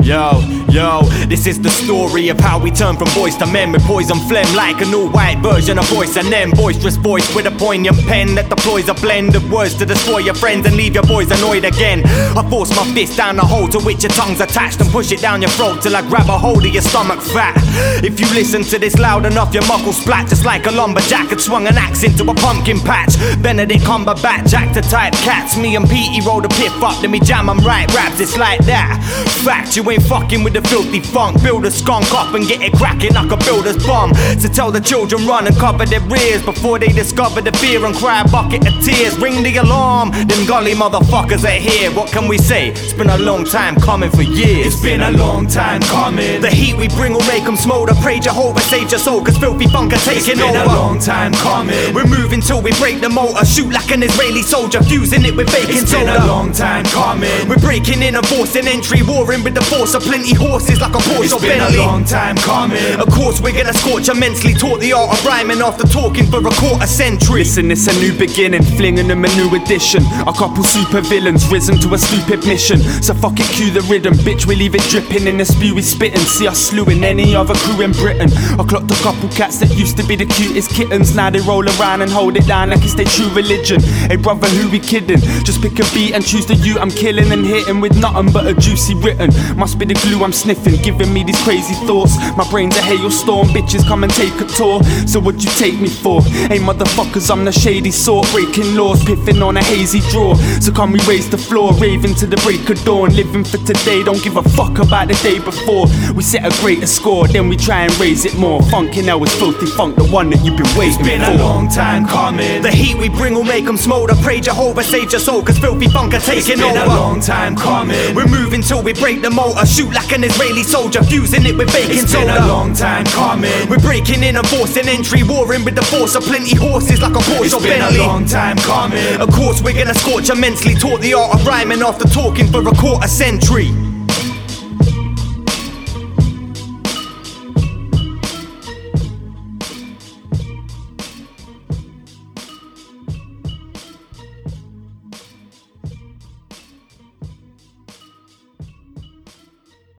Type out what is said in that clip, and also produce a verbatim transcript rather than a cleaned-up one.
Yo, yo, this is the story of how we turn from boys to men with poison phlegm, like a new white version of voice, and then boisterous voice with a poignant pen that deploys a blend of words to destroy your friends and leave your boys annoyed again. I force my fist down the hole to which your tongue's attached and push it down your throat till I grab a hold of your stomach fat. If you listen to this loud enough, your muckle splat just like a lumberjack had swung an axe into a pumpkin patch. Benedict Cumberbatch, actor type cats. Me and Petey roll the piff up, then we jam 'em right raps. It's like that. Fact, you ain't fucking with the filthy funk. Build a skunk up and get it cracking like a builder's bum. So tell the children run and cover their ears before they discover the fear and cry a bucket of tears. Ring the alarm, them gully motherfuckers are here. What can we say? It's been a long time coming for years. It's been a long time coming. The heat we bring will make them smolder. Pray Jehovah save your soul, cause filthy funk are taking over. It's been a long time coming. We're moving till we break the motor. Shoot like an Israeli soldier, fusing it with baking It's soda. been a long time coming. We're breaking in and forcing entry, warring with the force of plenty horses like a Porsche It's or been Bentley. a long time coming. Of course we're gonna scorch immensely. Taught the art of rhyming after talking for a quarter century. Listen, it's a new beginning, flinging them a new edition. A couple super villains risen to a stupid mission. So fuck it, cue the rhythm, bitch, we leave it dripping in the spew we spitting. See us slewing any other crew in Britain. I clocked a couple cats that used to be the cutest kittens. Now they roll around and hold it down like it's their true religion. Hey brother, who we kidding? Just pick a beat and choose the you I'm killing and hitting with nothing but a juicy written. Must be the glue I'm sniffing, giving me these crazy thoughts. My brain's a hailstorm, bitches come and take a tour. So what'd you take me for? Hey motherfuckers, I'm the shady sort, breaking laws, piffing on a hazy draw. So come we raise the floor, raving to the break of dawn. Living for today, don't give a fuck about the day before. We set a greater score, then we try and raise it more. Funkin' now is filthy funk, the one that you've been waiting for. It's been a long time coming. The heat we bring will make them smolder. Pray Jehovah save your soul, cause filthy funk are taking It's been over. a long time coming. We're moving till we break the motor. Shoot like an Israeli soldier, fusing it with baking It's soda. been a long time coming. We're breaking in and forcing entry, warring with the force of plenty horses like a Porsche It's or been Bentley. a long time coming. Of course we're gonna scorch immensely. Taught the art of rhyming after talking for a quarter century.